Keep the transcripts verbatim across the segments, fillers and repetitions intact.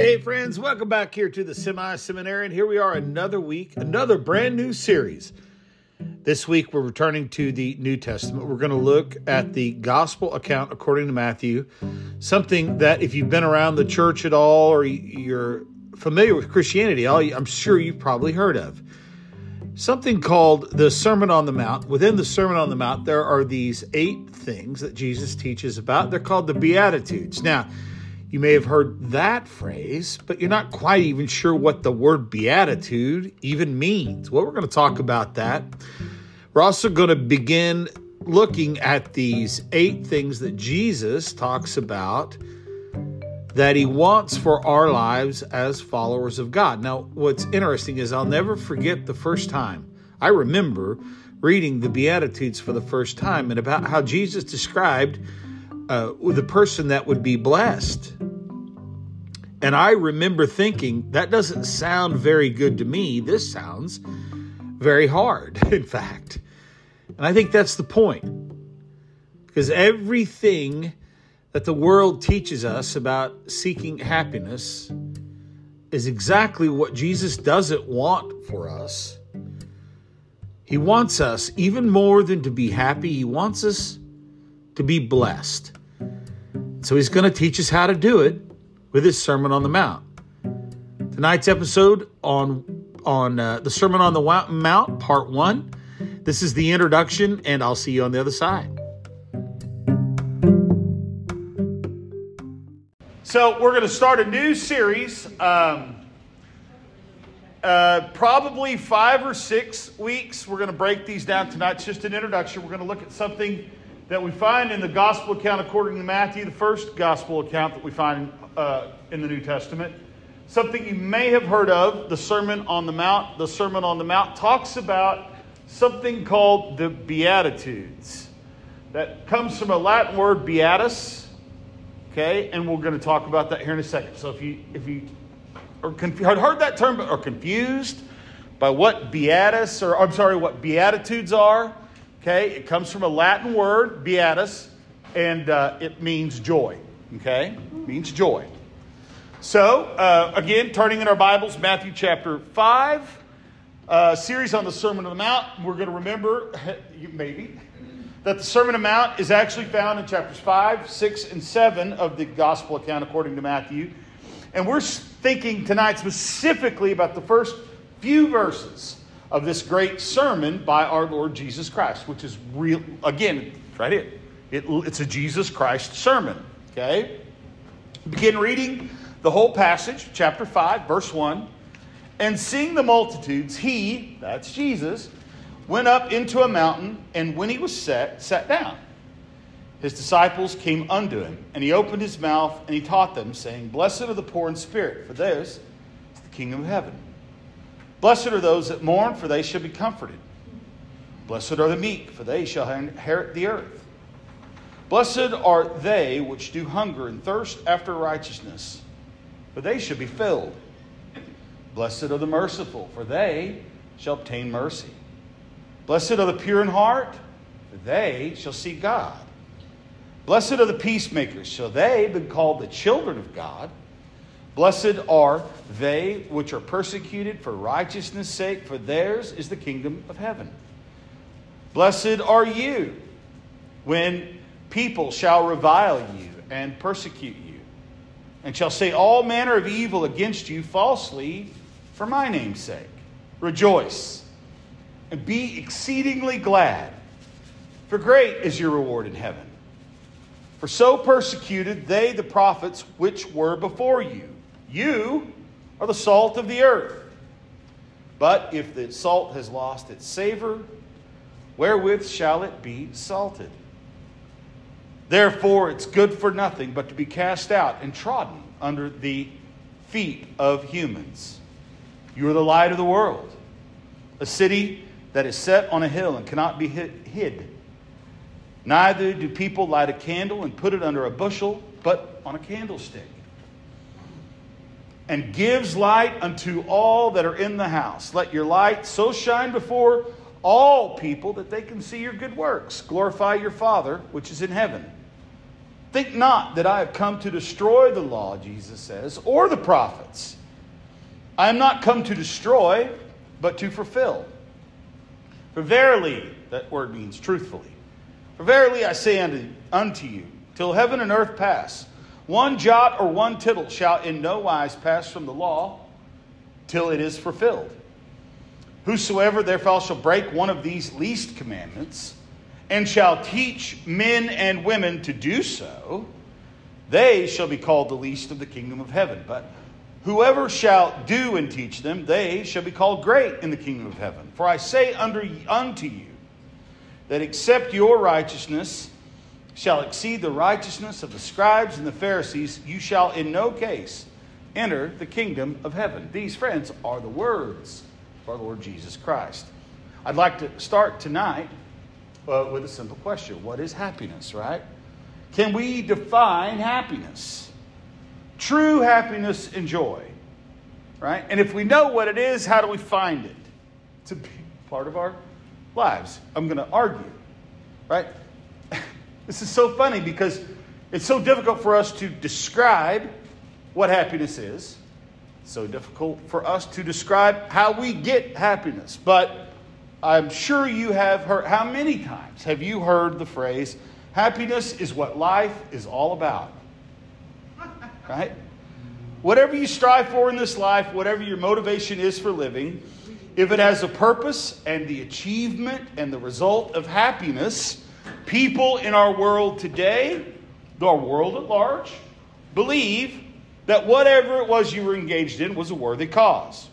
Hey friends, welcome back here to the Semi-Seminarian. Here we are another week, another brand new series. This week we're returning to the New Testament. We're going to look at the gospel account according to Matthew, something that if you've been around the church at all or you're familiar with Christianity, I'm sure you've probably heard of. Something called the Sermon on the Mount. Within the Sermon on the Mount, there are these eight things that Jesus teaches about. They're called the Beatitudes. Now, you may have heard that phrase, but you're not quite even sure what the word beatitude even means. Well, we're going to talk about that. We're also going to begin looking at these eight things that Jesus talks about that he wants for our lives as followers of God. Now, what's interesting is I'll never forget the first time. I remember reading the Beatitudes for the first time and about how Jesus described uh, the person that would be blessed. And I remember thinking, that doesn't sound very good to me. This sounds very hard, in fact. And I think that's the point. Because everything that the world teaches us about seeking happiness is exactly what Jesus doesn't want for us. He wants us, even more than to be happy, he wants us to be blessed. So he's going to teach us how to do it with his Sermon on the Mount. Tonight's episode on, on uh, the Sermon on the Mount, part one. This is the introduction, and I'll see you on the other side. So we're going to start a new series, um, uh, probably five or six weeks. We're going to break these down tonight. It's just an introduction. We're going to look at something that we find in the gospel account according to Matthew, the first gospel account that we find uh, in the New Testament. Something you may have heard of, the Sermon on the Mount. The Sermon on the Mount talks about something called the Beatitudes. That comes from a Latin word, beatus. Okay, and we're going to talk about that here in a second. So if you if you are conf- had heard that term but are confused by what beatus, or I'm sorry, what Beatitudes are, okay, it comes from a Latin word, beatus, and uh, it means joy. Okay, it means joy. So uh, again, turning in our Bibles, Matthew chapter five, uh, series on the Sermon on the Mount. We're going to remember, maybe, that the Sermon on the Mount is actually found in chapters five, six, and seven of the Gospel account according to Matthew. And we're thinking tonight specifically about the first few verses of this great sermon by our Lord Jesus Christ, which is real, again, right here. It, it's a Jesus Christ sermon, okay? Begin reading the whole passage, chapter five, verse one. And seeing the multitudes, he, that's Jesus, went up into a mountain, and when he was set, sat down. His disciples came unto him, and he opened his mouth, and he taught them, saying, Blessed are the poor in spirit, for theirs is the kingdom of heaven. Blessed are those that mourn, for they shall be comforted. Blessed are the meek, for they shall inherit the earth. Blessed are they which do hunger and thirst after righteousness, for they shall be filled. Blessed are the merciful, for they shall obtain mercy. Blessed are the pure in heart, for they shall see God. Blessed are the peacemakers, shall they be called the children of God. Blessed are they which are persecuted for righteousness' sake, for theirs is the kingdom of heaven. Blessed are you when people shall revile you and persecute you, and shall say all manner of evil against you falsely for my name's sake. Rejoice and be exceedingly glad, for great is your reward in heaven. For so persecuted they the prophets which were before you. You are the salt of the earth. But if the salt has lost its savor, wherewith shall it be salted? Therefore it's good for nothing but to be cast out and trodden under the feet of humans. You are the light of the world. A city that is set on a hill and cannot be hid. Neither do people light a candle and put it under a bushel, but on a candlestick. And gives light unto all that are in the house. Let your light so shine before all people that they can see your good works. Glorify your Father which is in heaven. Think not that I have come to destroy the law, Jesus says, or the prophets. I am not come to destroy, but to fulfill. For verily, that word means truthfully. For verily I say unto, unto you, till heaven and earth pass, one jot or one tittle shall in no wise pass from the law, till it is fulfilled. Whosoever therefore shall break one of these least commandments, and shall teach men and women to do so, they shall be called the least of the kingdom of heaven. But whoever shall do and teach them, they shall be called great in the kingdom of heaven. For I say unto you, that except your righteousness shall exceed the righteousness of the scribes and the Pharisees, you shall in no case enter the kingdom of heaven. These, friends, are the words of our Lord Jesus Christ. I'd like to start tonight uh, with a simple question. What is happiness, right? Can we define happiness? True happiness and joy, right? And if we know what it is, how do we find it? It's a big part of our lives. I'm going to argue, right? This is so funny because it's so difficult for us to describe what happiness is. It's so difficult for us to describe how we get happiness. But I'm sure you have heard, how many times have you heard the phrase, happiness is what life is all about? Right? Whatever you strive for in this life, whatever your motivation is for living, if it has a purpose and the achievement and the result of happiness, people in our world today, our world at large, believe that whatever it was you were engaged in was a worthy cause.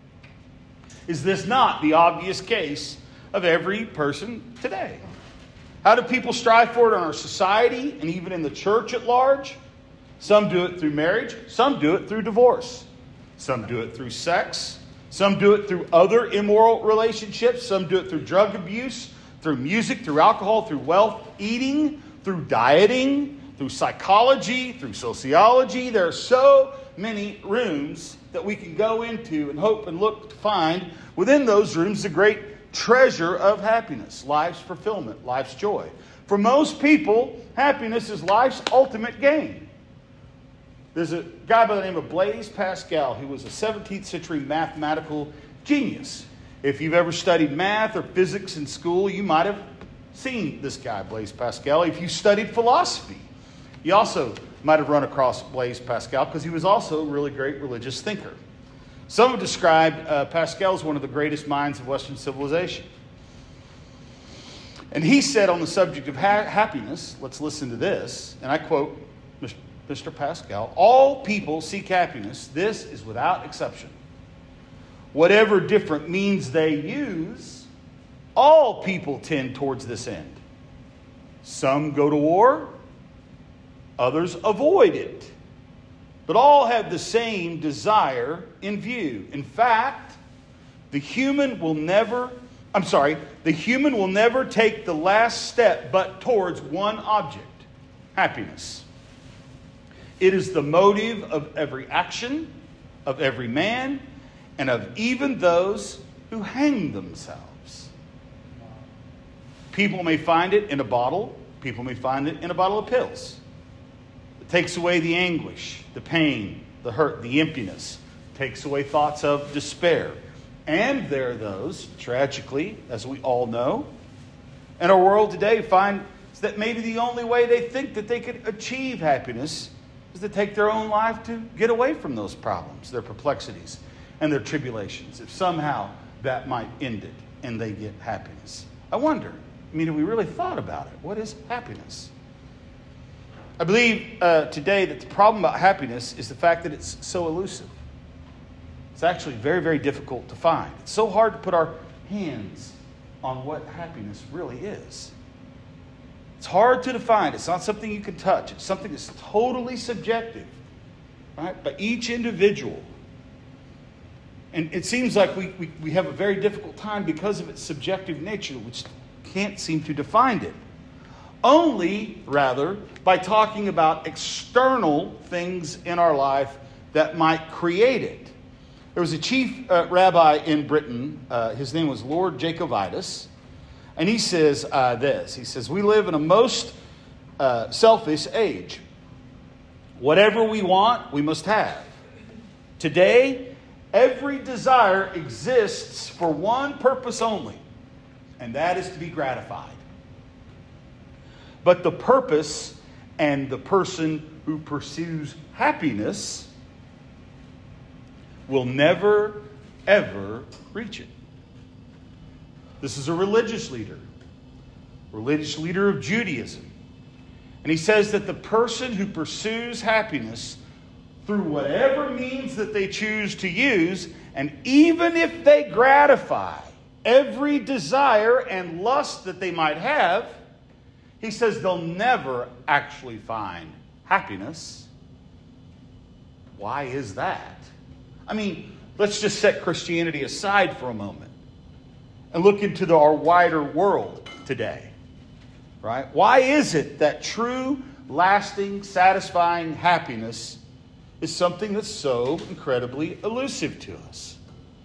Is this not the obvious case of every person today? How do people strive for it in our society and even in the church at large? Some do it through marriage. Some do it through divorce. Some do it through sex. Some do it through other immoral relationships. Some do it through drug abuse, through music, through alcohol, through wealth, eating, through dieting, through psychology, through sociology. There are so many rooms that we can go into and hope and look to find within those rooms the great treasure of happiness, life's fulfillment, life's joy. For most people, happiness is life's ultimate gain. There's a guy by the name of Blaise Pascal who was a seventeenth century mathematical genius. If you've ever studied math or physics in school, you might have seen this guy, Blaise Pascal. If you studied philosophy, you also might have run across Blaise Pascal because he was also a really great religious thinker. Some have described uh, Pascal as one of the greatest minds of Western civilization. And he said on the subject of ha- happiness, let's listen to this, and I quote Mister Pascal, all people seek happiness. This is without exception. Whatever different means they use, all people tend towards this end. Some go to war, others avoid it. But all have the same desire in view. In fact, the human will never, I'm sorry, the human will never take the last step but towards one object, happiness. It is the motive of every action, of every man, and of even those who hang themselves. People may find it in a bottle. People may find it in a bottle of pills. It takes away the anguish, the pain, the hurt, the emptiness. It takes away thoughts of despair. And there are those, tragically, as we all know, in our world today find that maybe the only way they think that they could achieve happiness is to take their own life to get away from those problems, their perplexities, and their tribulations. If somehow that might end it and they get happiness. I wonder, I mean, have we really thought about it? What is happiness? I believe uh, today that the problem about happiness is the fact that it's so elusive. It's actually very, very difficult to find. It's so hard to put our hands on what happiness really is. It's hard to define. It's not something you can touch. It's something that's totally subjective, right, by each individual. And it seems like we, we, we have a very difficult time because of its subjective nature, which can't seem to define it. Only, rather, by talking about external things in our life that might create it. There was a chief uh, rabbi in Britain. Uh, his name was Lord Jacobitis. And he says uh, this. He says, we live in a most uh, selfish age. Whatever we want, we must have. Today, every desire exists for one purpose only, and that is to be gratified. But the purpose and the person who pursues happiness will never, ever reach it. This is a religious leader, religious leader of Judaism. And he says that the person who pursues happiness through whatever means that they choose to use, and even if they gratify every desire and lust that they might have, he says they'll never actually find happiness. Why is that? I mean, let's just set Christianity aside for a moment and look into the, our wider world today. Right? Why is it that true, lasting, satisfying happiness is something that's so incredibly elusive to us?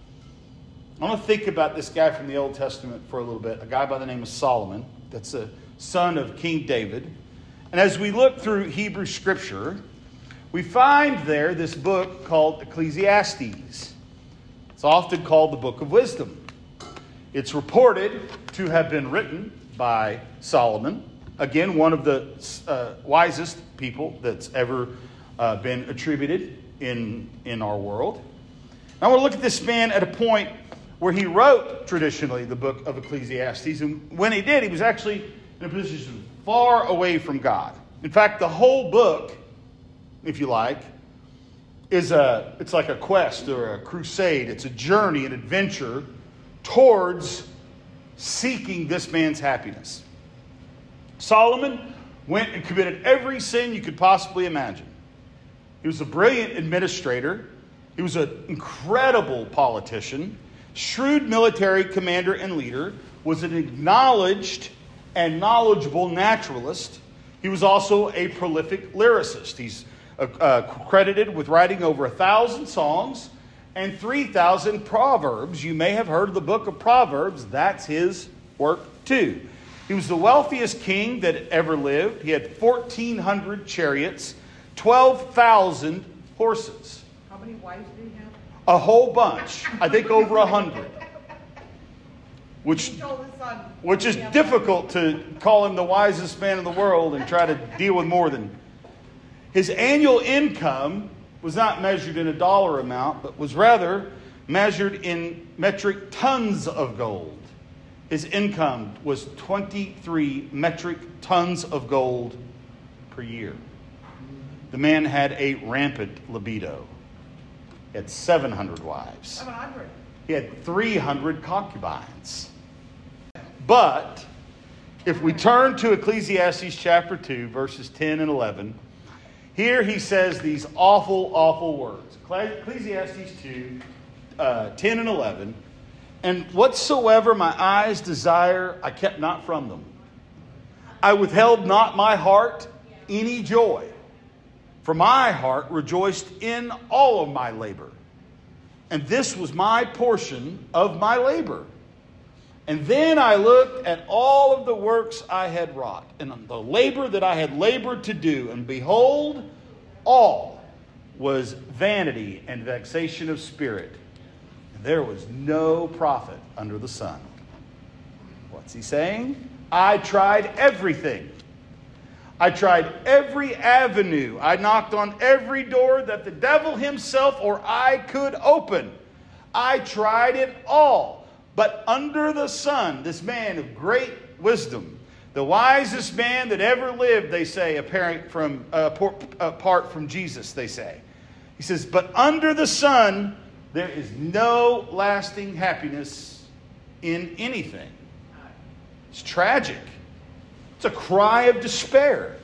I want to think about this guy from the Old Testament for a little bit, a guy by the name of Solomon, that's a son of King David. And as we look through Hebrew Scripture, we find there this book called Ecclesiastes. It's often called the Book of Wisdom. It's reported to have been written by Solomon, again, one of the uh, wisest people that's ever uh, been attributed in, in our world. I want to look at this man at a point where he wrote, traditionally, the book of Ecclesiastes. And when he did, he was actually in a position far away from God. In fact, the whole book, if you like, is a, it's like a quest or a crusade. It's a journey, an adventure towards seeking this man's happiness. Solomon went and committed every sin you could possibly imagine. He was a brilliant administrator. He was an incredible politician, shrewd military commander and leader, was an acknowledged and knowledgeable naturalist. He was also a prolific lyricist. He's uh, uh, credited with writing over a thousand songs and three thousand proverbs. You may have heard of the book of Proverbs. That's his work too. He was the wealthiest king that ever lived. He had fourteen hundred chariots, twelve thousand horses. How many wives did he have? A whole bunch. I think over a hundred. Which, He told his son, which is "Yeah, difficult to call him the wisest man in the world and try to deal with more than. His annual income was not measured in a dollar amount, but was rather measured in metric tons of gold. His income was twenty-three metric tons of gold per year. The man had a rampant libido. He had seven hundred wives. seven hundred. He had three hundred concubines. But if we turn to Ecclesiastes chapter two, verses ten and eleven, here he says these awful, awful words. Ecclesiastes two, uh, ten and eleven. And whatsoever my eyes desire, I kept not from them. I withheld not my heart any joy. For my heart rejoiced in all of my labor. And this was my portion of my labor. And then I looked at all of the works I had wrought, and the labor that I had labored to do, and behold, all was vanity and vexation of spirit. And there was no profit under the sun. What's he saying? I tried everything. I tried every avenue. I knocked on every door that the devil himself or I could open. I tried it all. But under the sun, this man of great wisdom, the wisest man that ever lived, they say, apparent from, uh, apart from Jesus, they say. He says, but under the sun, there is no lasting happiness in anything. It's tragic. It's a cry of despair.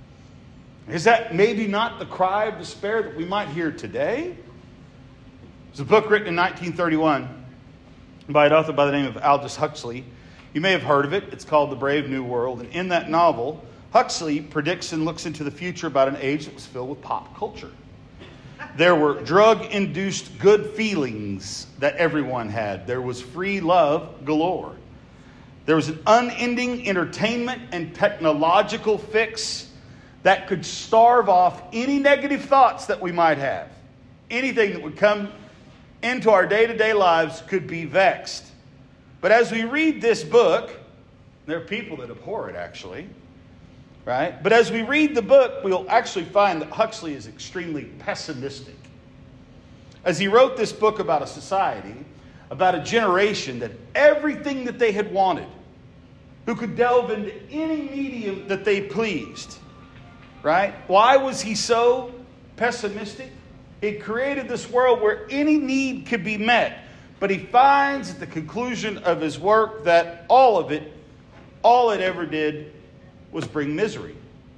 Is that maybe not the cry of despair that we might hear today? There's a book written in nineteen thirty-one by an author by the name of Aldous Huxley. You may have heard of it. It's called The Brave New World. And in that novel, Huxley predicts and looks into the future about an age that was filled with pop culture. There were drug-induced good feelings that everyone had. There was free love galore. There was an unending entertainment and technological fix that could starve off any negative thoughts that we might have. Anything that would come into our day-to-day lives could be vexed. But as we read this book, there are people that abhor it actually, right? But as we read the book, we'll actually find that Huxley is extremely pessimistic. As he wrote this book about a society, about a generation that everything that they had wanted, who could delve into any medium that they pleased, right? Why was he so pessimistic? He created this world where any need could be met. But he finds at the conclusion of his work that all of it, all it ever did was bring misery.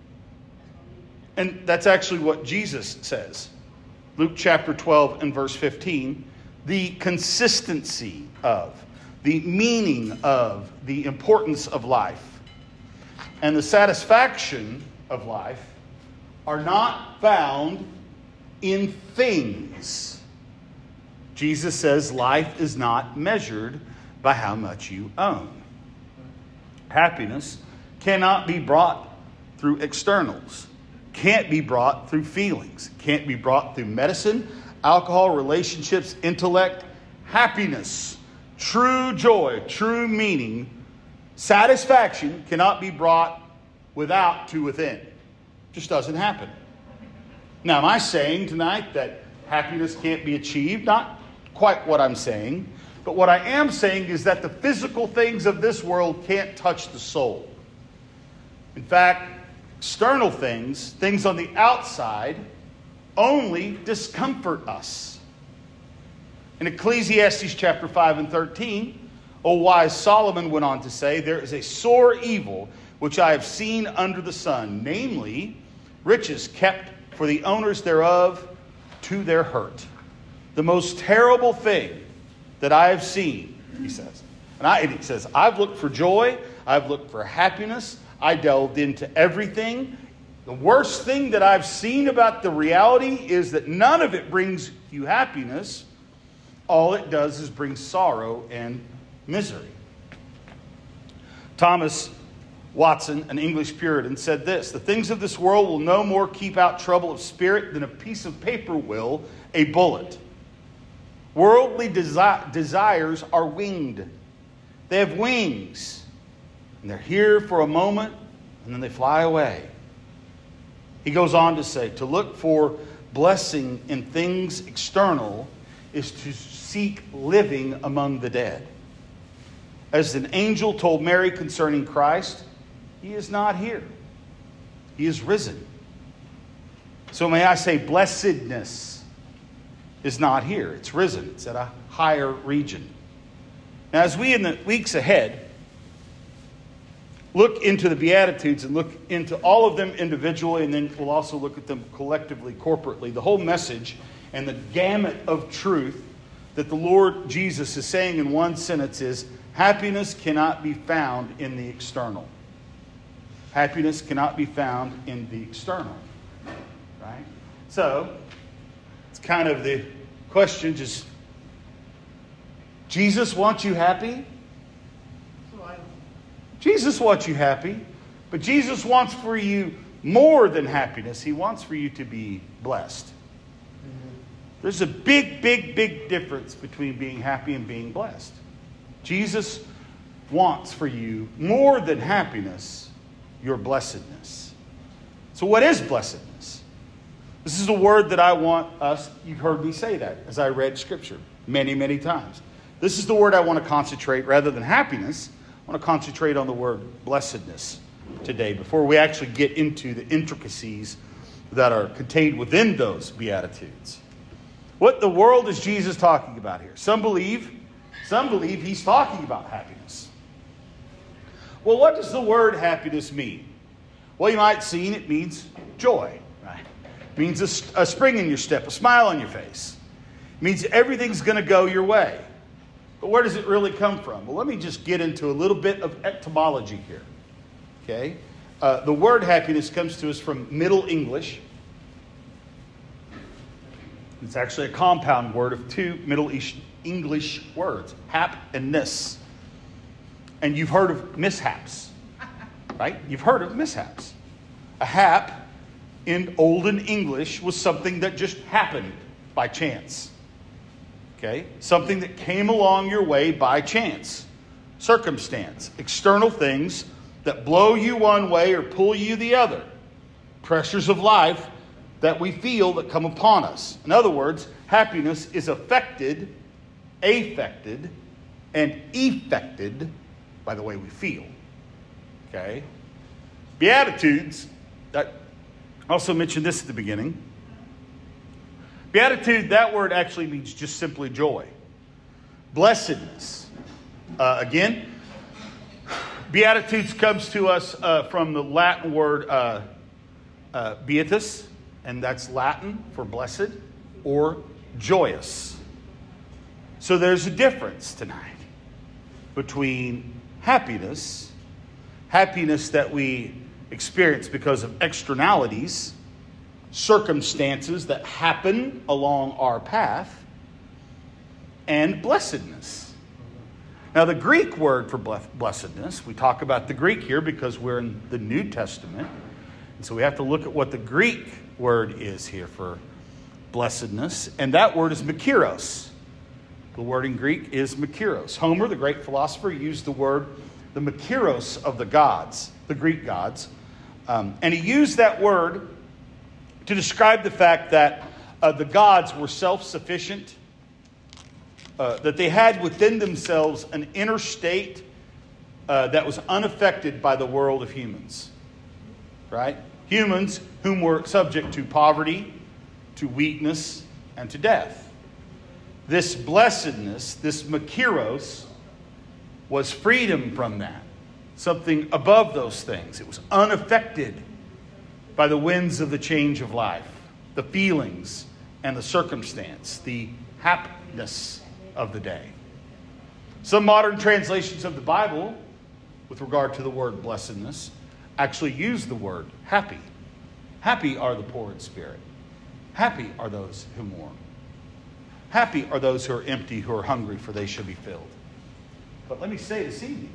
And that's actually what Jesus says. Luke chapter twelve and verse fifteen. The consistency of, the meaning of, the importance of life, and the satisfaction of life are not found in things. Jesus says life is not measured by how much you own. Happiness cannot be brought through externals, can't be brought through feelings, can't be brought through medicine, alcohol, relationships, intellect. Happiness, true joy, true meaning, satisfaction cannot be brought without to within. It just doesn't happen. Now, am I saying tonight that happiness can't be achieved? Not quite what I'm saying. But what I am saying is that the physical things of this world can't touch the soul. In fact, external things, things on the outside, only discomfort us. In Ecclesiastes chapter five and thirteen, O wise Solomon went on to say, there is a sore evil which I have seen under the sun, namely, riches kept for the owners thereof to their hurt. The most terrible thing that I have seen, he says. And, I, and he says, I've looked for joy, I've looked for happiness, I delved into everything. The worst thing that I've seen about the reality is that none of it brings you happiness. All it does is bring sorrow and misery. Thomas Watson, an English Puritan, said this: the things of this world will no more keep out trouble of spirit than a piece of paper will a bullet. Worldly desi- desires are winged. They have wings. And they're here for a moment, and then they fly away. He goes on to say, to look for blessing in things external is to seek living among the dead. As an angel told Mary concerning Christ, he is not here. He is risen. So may I say, blessedness is not here. It's risen. It's at a higher region. Now, as we in the weeks ahead look into the Beatitudes and look into all of them individually, and then we'll also look at them collectively, corporately, the whole message and the gamut of truth that the Lord Jesus is saying in one sentence is, happiness cannot be found in the external. Happiness cannot be found in the external. Right? So, it's kind of the question, just, Jesus wants you happy? So I, Jesus wants you happy, but Jesus wants for you more than happiness. He wants for you to be blessed. Mm-hmm. There's a big, big, big difference between being happy and being blessed. Jesus wants for you more than happiness, your blessedness. So what is blessedness? This is a word that I want us, you've heard me say that as I read Scripture many, many times. This is the word I want to concentrate rather than happiness. I want to concentrate on the word blessedness today before we actually get into the intricacies that are contained within those Beatitudes. What the world is Jesus talking about here? Some believe, some believe he's talking about happiness. Well, what does the word happiness mean? Well, you might see it means joy, right? It means a, a spring in your step, a smile on your face. It means everything's going to go your way. But where does it really come from? Well, let me just get into a little bit of etymology here. Okay? Uh, the word happiness comes to us from Middle English. It's actually a compound word of two Middle English words, hap and ness. And you've heard of mishaps, right? You've heard of mishaps. A hap in olden English was something that just happened by chance. Okay? Something that came along your way by chance. Circumstance. External things that blow you one way or pull you the other. Pressures of life that we feel that come upon us. In other words, happiness is affected, affected, and effected by the way we feel. Okay? Beatitudes, I also mentioned this at the beginning. Beatitude, that word actually means just simply joy. Blessedness. Uh, again, Beatitudes comes to us uh, from the Latin word uh, uh, beatus, and that's Latin for blessed or joyous. So there's a difference tonight between happiness, happiness that we experience because of externalities, circumstances that happen along our path, and blessedness. Now, the Greek word for blessedness, we talk about the Greek here because we're in the New Testament. And so we have to look at what the Greek word is here for blessedness. And that word is makiros. The word in Greek is makiros. Homer, the great philosopher, used the word, the makiros of the gods, the Greek gods. Um, and he used that word to describe the fact that uh, the gods were self-sufficient, uh, that they had within themselves an inner state uh, that was unaffected by the world of humans. Right? Humans whom were subject to poverty, to weakness, and to death. This blessedness, this makiros, was freedom from that. Something above those things. It was unaffected by the winds of the change of life, the feelings and the circumstance, the happiness of the day. Some modern translations of the Bible, with regard to the word blessedness, actually use the word happy. Happy are the poor in spirit. Happy are those who mourn. Happy are those who are empty, who are hungry, for they shall be filled. But let me say this evening,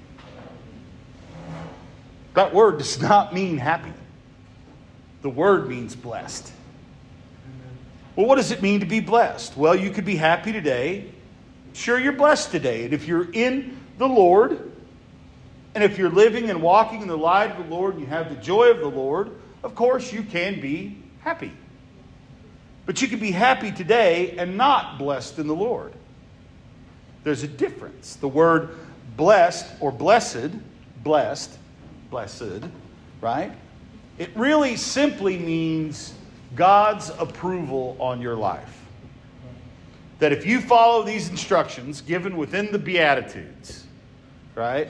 that word does not mean happy. The word means blessed. Well, what does it mean to be blessed? Well, you could be happy today. Sure, you're blessed today. And if you're in the Lord, and if you're living and walking in the light of the Lord, and you have the joy of the Lord, of course you can be happy. But you can be happy today and not blessed in the Lord. There's a difference. The word blessed or blessed, blessed, blessed, right? It really simply means God's approval on your life. That if you follow these instructions given within the Beatitudes, right?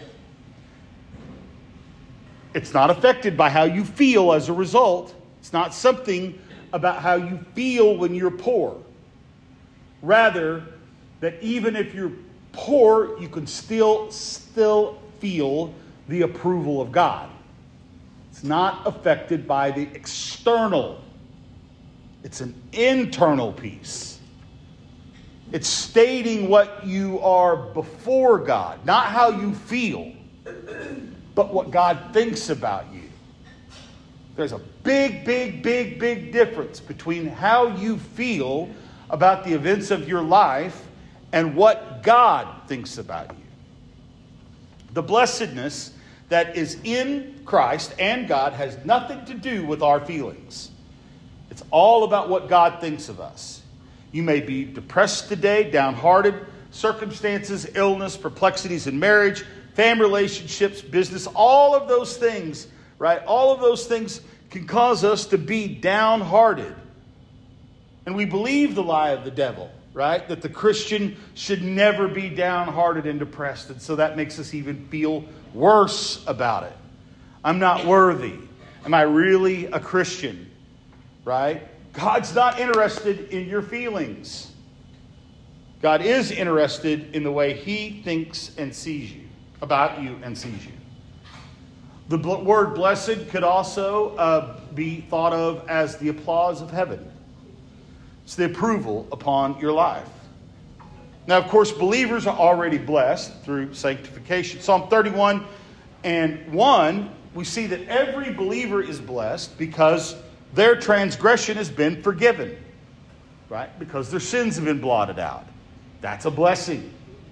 It's not affected by how you feel as a result. It's not something about how you feel when you're poor. Rather, that even if you're poor, you can still, still feel the approval of God. It's not affected by the external. It's an internal peace. It's stating what you are before God, not how you feel, but what God thinks about you. There's a big, big, big, big difference between how you feel about the events of your life and what God thinks about you. The blessedness that is in Christ and God has nothing to do with our feelings. It's all about what God thinks of us. You may be depressed today, downhearted, circumstances, illness, perplexities in marriage, family relationships, business, all of those things, right? All of those things can cause us to be downhearted. And we believe the lie of the devil, right? That the Christian should never be downhearted and depressed. And so that makes us even feel worse about it. I'm not worthy. Am I really a Christian? Right? God's not interested in your feelings. God is interested in the way He thinks and sees you, about you and sees you. The bl- word blessed could also uh, be thought of as the applause of heaven. It's the approval upon your life. Now, of course, believers are already blessed through sanctification. Psalm thirty-one and one, we see that every believer is blessed because their transgression has been forgiven. Right? Because their sins have been blotted out. That's a blessing.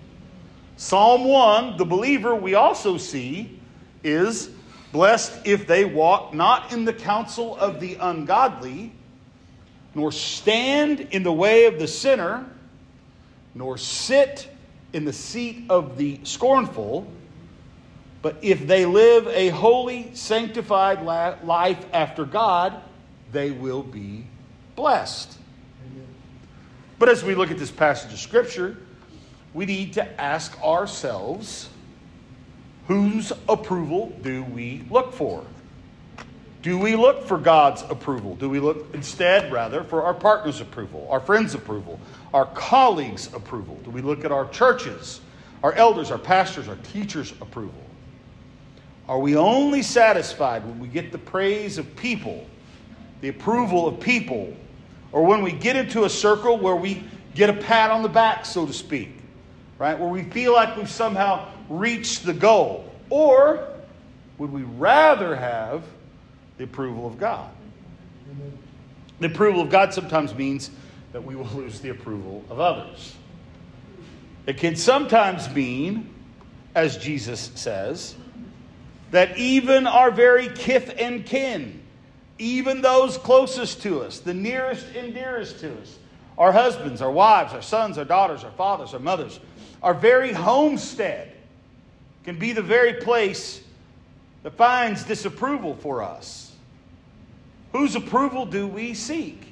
Psalm one, the believer we also see is blessed if they walk not in the counsel of the ungodly, nor stand in the way of the sinner, nor sit in the seat of the scornful, but if they live a holy, sanctified life after God, they will be blessed. Amen. But as we look at this passage of Scripture, we need to ask ourselves, whose approval do we look for? Do we look for God's approval? Do we look instead, rather, for our partner's approval, our friend's approval, our colleagues' approval? Do we look at our churches, our elders, our pastors, our teachers' approval? Are we only satisfied when we get the praise of people, the approval of people, or when we get into a circle where we get a pat on the back, so to speak, right? Where we feel like we've somehow reached the goal? Or would we rather have the approval of God? Amen. The approval of God sometimes means that we will lose the approval of others. It can sometimes mean, as Jesus says, that even our very kith and kin, even those closest to us, the nearest and dearest to us, our husbands, our wives, our sons, our daughters, our fathers, our mothers, our very homestead can be the very place that finds disapproval for us. Whose approval do we seek?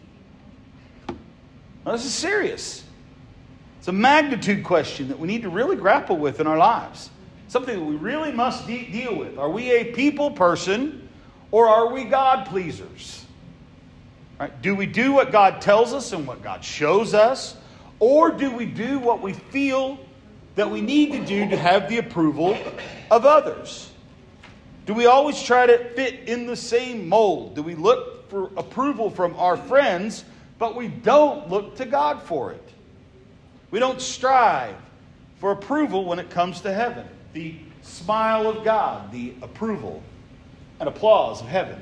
Well, this is serious. It's a magnitude question that we need to really grapple with in our lives. Something that we really must de- deal with. Are we a people person or are we God pleasers? Right? Do we do what God tells us and what God shows us? Or do we do what we feel that we need to do to have the approval of others? Do we always try to fit in the same mold? Do we look for approval from our friends, but we don't look to God for it? We don't strive for approval when it comes to heaven. The smile of God, the approval and applause of heaven.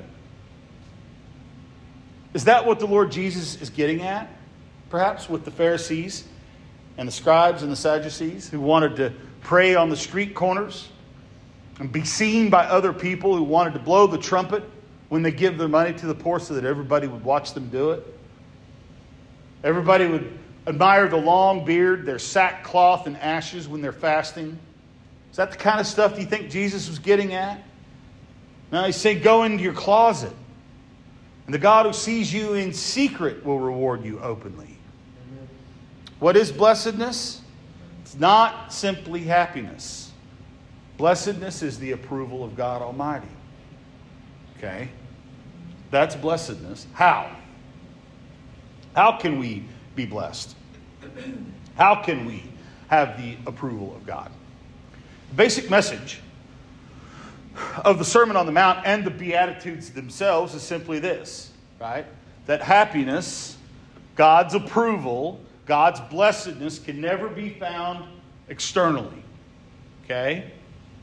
Is that what the Lord Jesus is getting at? Perhaps with the Pharisees and the scribes and the Sadducees who wanted to pray on the street corners and be seen by other people who wanted to blow the trumpet when they give their money to the poor so that everybody would watch them do it. Everybody would admire the long beard, their sackcloth and ashes when they're fasting. Is that the kind of stuff you think Jesus was getting at? No, he's saying go into your closet. And the God who sees you in secret will reward you openly. Amen. What is blessedness? It's not simply happiness. Blessedness is the approval of God Almighty. Okay? That's blessedness. How? How can we be blessed? How can we have the approval of God? The basic message of the Sermon on the Mount and the Beatitudes themselves is simply this, right? That happiness, God's approval, God's blessedness can never be found externally. Okay?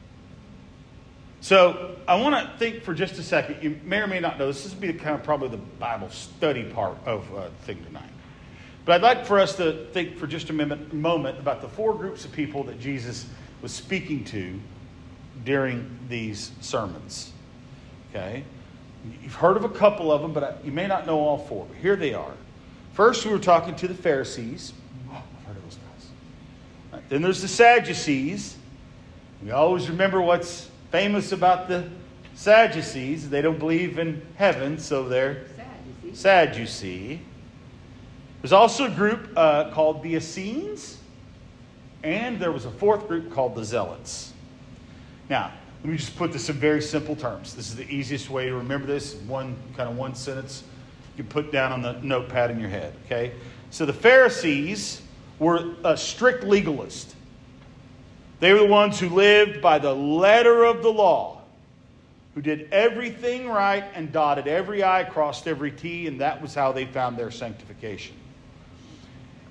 So I want to think for just a second. You may or may not know this. This will be kind of probably the Bible study part of uh, the thing tonight. But I'd like for us to think for just a minute, moment about the four groups of people that Jesus was speaking to during these sermons. Okay? You've heard of a couple of them, but you may not know all four. But here they are. First, we were talking to the Pharisees. Oh, I've heard of those guys. Right. Then there's the Sadducees. We always remember what's famous about the Sadducees. They don't believe in heaven, so they're Sadducee. Sadducee. There's also a group uh, called the Essenes, and there was a fourth group called the Zealots. Now, let me just put this in very simple terms. This is the easiest way to remember this. One kind of one sentence you can put down on the notepad in your head. Okay, so the Pharisees were a strict legalist. They were the ones who lived by the letter of the law, who did everything right and dotted every I, crossed every T, and that was how they found their sanctification.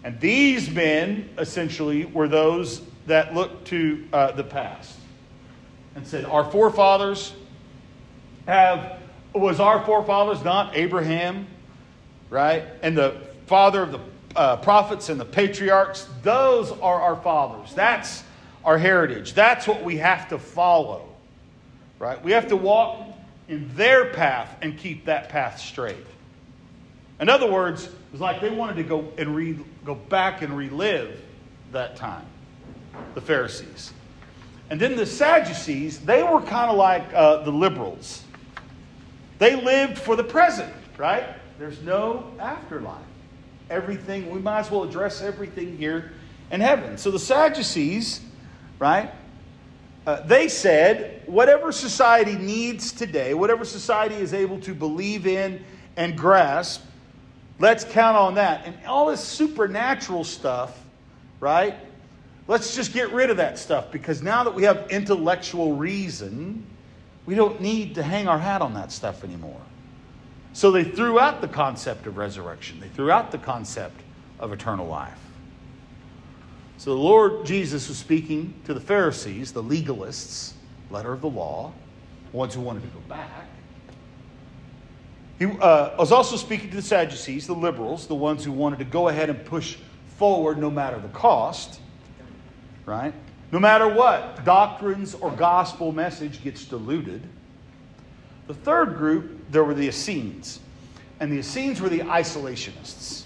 And these men, essentially, were those that looked to uh, the past and said, our forefathers have, was our forefathers not Abraham, right? And the father of the uh, prophets and the patriarchs, those are our fathers. That's our heritage. That's what we have to follow, right? We have to walk in their path and keep that path straight. In other words, it was like they wanted to go and re, go back and relive that time, the Pharisees. And then the Sadducees, they were kind of like uh, the liberals. They lived for the present, right? There's no afterlife. Everything, we might as well address everything here in heaven. So the Sadducees, right, uh, they said, whatever society needs today, whatever society is able to believe in and grasp, let's count on that. And all this supernatural stuff, right? Let's just get rid of that stuff, because now that we have intellectual reason, we don't need to hang our hat on that stuff anymore. So they threw out the concept of resurrection. They threw out the concept of eternal life. So the Lord Jesus was speaking to the Pharisees, the legalists, letter of the law, the ones who wanted to go back. He uh, was also speaking to the Sadducees, the liberals, the ones who wanted to go ahead and push forward no matter the cost. Right? No matter what, doctrines or gospel message gets diluted. The third group, there were the Essenes. And the Essenes were the isolationists.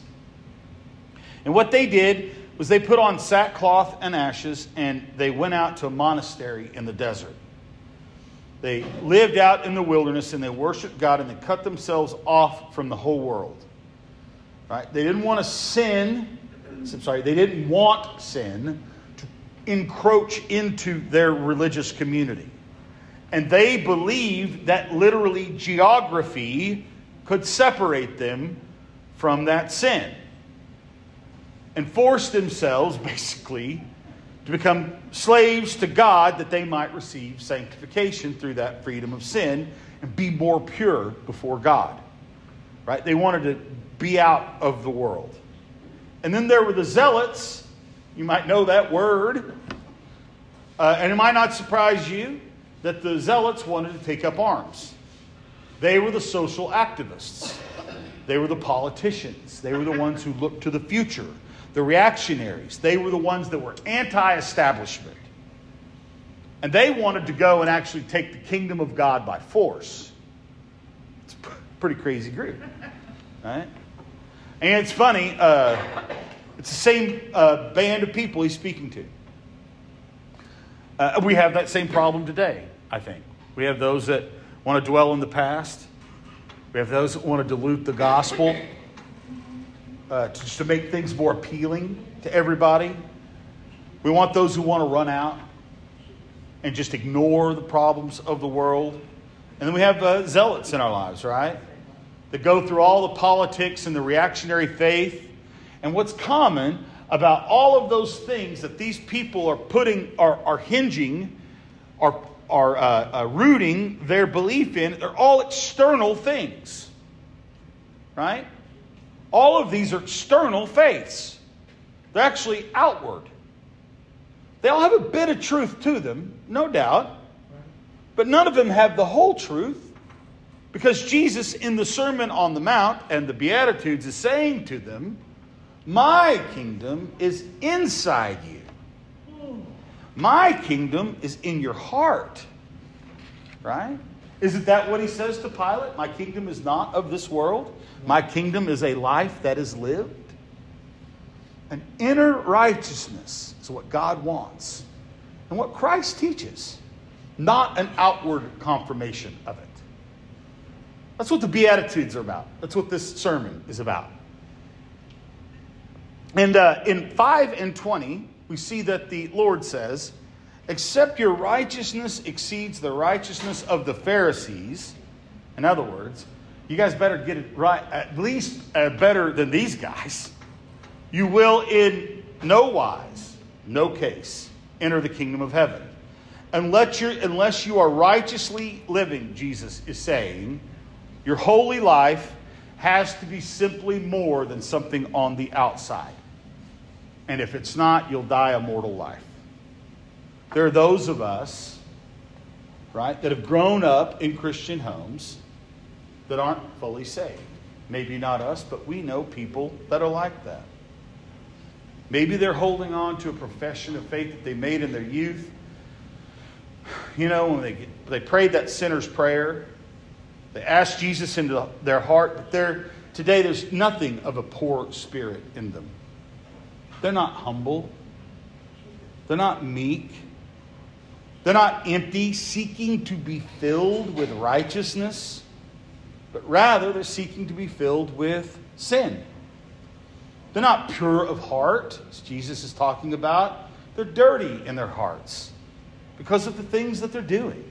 And what they did was they put on sackcloth and ashes and they went out to a monastery in the desert. They lived out in the wilderness and they worshiped God and they cut themselves off from the whole world. Right? They didn't want to sin. I'm sorry, they didn't want sin to encroach into their religious community. And they believed that literally geography could separate them from that sin. And forced themselves, basically, to become slaves to God that they might receive sanctification through that freedom of sin and be more pure before God. Right? They wanted to be out of the world. And then there were the zealots. You might know that word. Uh, and it might not surprise you that the zealots wanted to take up arms. They were the social activists. They were the politicians. They were the ones who looked to the future. The reactionaries. They were the ones that were anti-establishment. And they wanted to go and actually take the kingdom of God by force. It's a pretty crazy group. Right? And it's funny, uh, it's the same uh, band of people he's speaking to. Uh, we have that same problem today, I think. We have those that want to dwell in the past. We have those that want to dilute the gospel uh, to, just to make things more appealing to everybody. We want those who want to run out and just ignore the problems of the world. And then we have uh, zealots in our lives, right? That go through all the politics and the reactionary faith. And what's common about all of those things that these people are putting, are, are hinging, are, are uh, uh, rooting their belief in, they're all external things. Right? All of these are external faiths. They're actually outward. They all have a bit of truth to them, no doubt. But none of them have the whole truth. Because Jesus in the Sermon on the Mount and the Beatitudes is saying to them, my kingdom is inside you. My kingdom is in your heart. Right? Isn't that what he says to Pilate? My kingdom is not of this world. My kingdom is a life that is lived. An inner righteousness is what God wants. And what Christ teaches. Not an outward confirmation of it. That's what the Beatitudes are about. That's what this sermon is about. And uh, in five and twenty, we see that the Lord says, except your righteousness exceeds the righteousness of the Pharisees. In other words, you guys better get it right, at least uh, better than these guys. You will in no wise, no case, enter the kingdom of heaven. Unless, you're, unless you are righteously living, Jesus is saying, your holy life has to be simply more than something on the outside. And if it's not, you'll die a mortal life. There are those of us, right, that have grown up in Christian homes that aren't fully saved. Maybe not us, but we know people that are like that. Maybe they're holding on to a profession of faith that they made in their youth. You know, when they they prayed that sinner's prayer, they asked Jesus into their heart, but they're, today there's nothing of a poor spirit in them. They're not humble. They're not meek. They're not empty, seeking to be filled with righteousness, but rather they're seeking to be filled with sin. They're not pure of heart, as Jesus is talking about. They're dirty in their hearts because of the things that they're doing.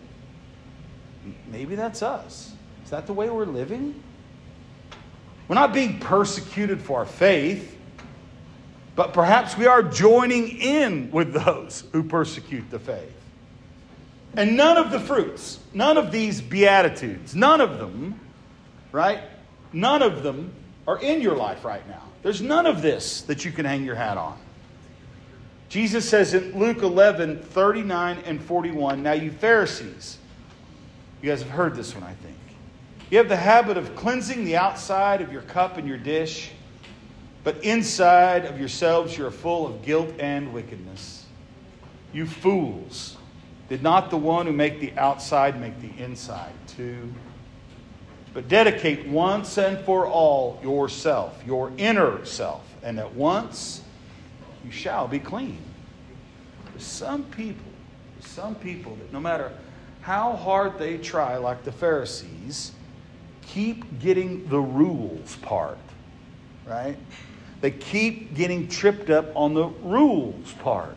Maybe that's us. Is that the way we're living? We're not being persecuted for our faith, but perhaps we are joining in with those who persecute the faith. And none of the fruits, none of these beatitudes, none of them, right? None of them are in your life right now. There's none of this that you can hang your hat on. Jesus says in Luke eleven, thirty-nine and forty-one, now you Pharisees, you guys have heard this one, I think. You have the habit of cleansing the outside of your cup and your dish, but inside of yourselves you are full of guilt and wickedness. You fools, did not the one who made the outside make the inside too? But dedicate once and for all yourself, your inner self, and at once you shall be clean. There's some people, there's some people that no matter how hard they try, like the Pharisees, keep getting the rules part, right? They keep getting tripped up on the rules part.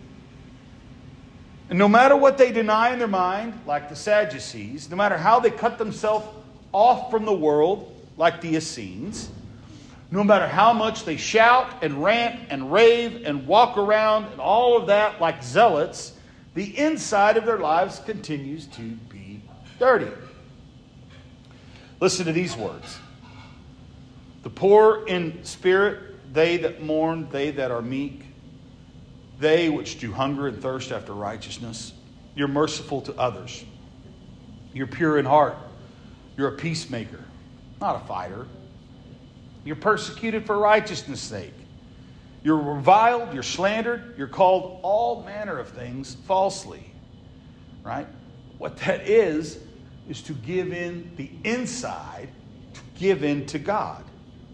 And no matter what they deny in their mind, like the Sadducees, no matter how they cut themselves off from the world, like the Essenes, no matter how much they shout and rant and rave and walk around and all of that like zealots, the inside of their lives continues to be dirty. Listen to these words. The poor in spirit, they that mourn, they that are meek, they which do hunger and thirst after righteousness. You're merciful to others. You're pure in heart. You're a peacemaker, not a fighter. You're persecuted for righteousness' sake. You're reviled, you're slandered, you're called all manner of things falsely. Right? What that is, is to give in the inside, to give in to God.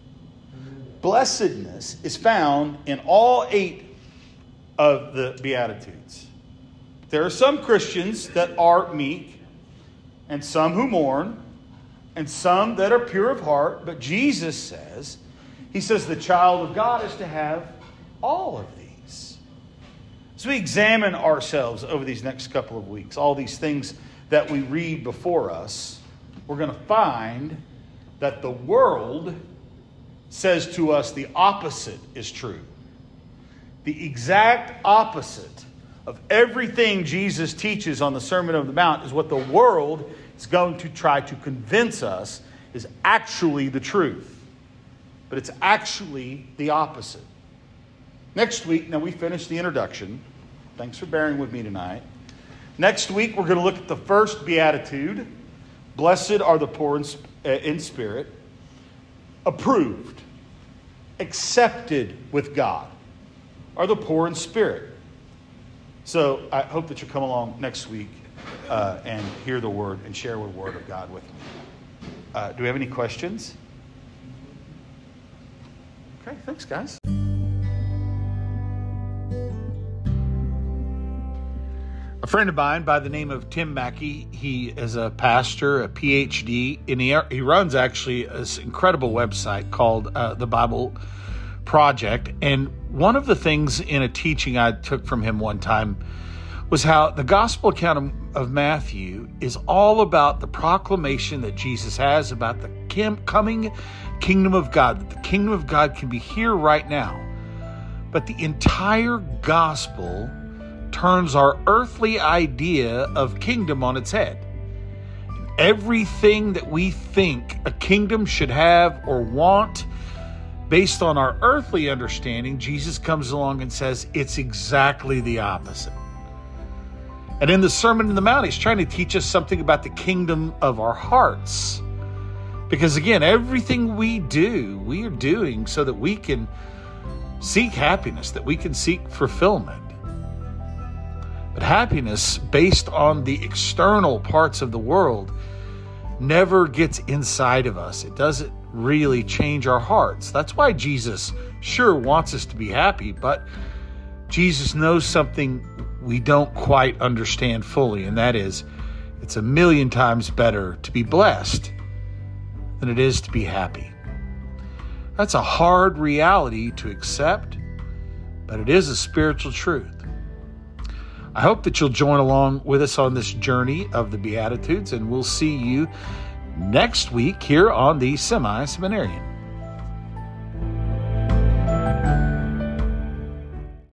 Blessedness is found in all eight of the Beatitudes. There are some Christians that are meek, and some who mourn, and some that are pure of heart. But Jesus says, He says the child of God is to have all of these. As we examine ourselves over these next couple of weeks, all these things that we read before us, we're going to find that the world says to us the opposite is true. The exact opposite of everything Jesus teaches on the Sermon on the Mount is what the world is going to try to convince us is actually the truth. But it's actually the opposite. Next week, now we finished the introduction. Thanks for bearing with me tonight. Next week, we're going to look at the first beatitude. Blessed are the poor in, in spirit. Approved, accepted with God are the poor in spirit. So I hope that you'll come along next week uh, and hear the word and share the word of God with me. Uh, do we have any questions? Okay, thanks, guys. A friend of mine by the name of Tim Mackey, he is a pastor, a P H D, and he, he runs actually this incredible website called uh, The Bible Project. And one of the things in a teaching I took from him one time was how the gospel account of, of Matthew is all about the proclamation that Jesus has about the kim, coming kingdom of God, that the kingdom of God can be here right now. But the entire gospel turns our earthly idea of kingdom on its head. Everything that we think a kingdom should have or want based on our earthly understanding, Jesus comes along and says it's exactly the opposite. And in the Sermon on the Mount, he's trying to teach us something about the kingdom of our hearts. Because again, everything we do, we are doing so that we can seek happiness, that we can seek fulfillment. But happiness based on the external parts of the world never gets inside of us. It doesn't really change our hearts. That's why Jesus sure wants us to be happy, but Jesus knows something we don't quite understand fully, and that is, it's a million times better to be blessed than it is to be happy. That's a hard reality to accept, but it is a spiritual truth. I hope that you'll join along with us on this journey of the Beatitudes, and we'll see you next week here on the Semi-Seminarian.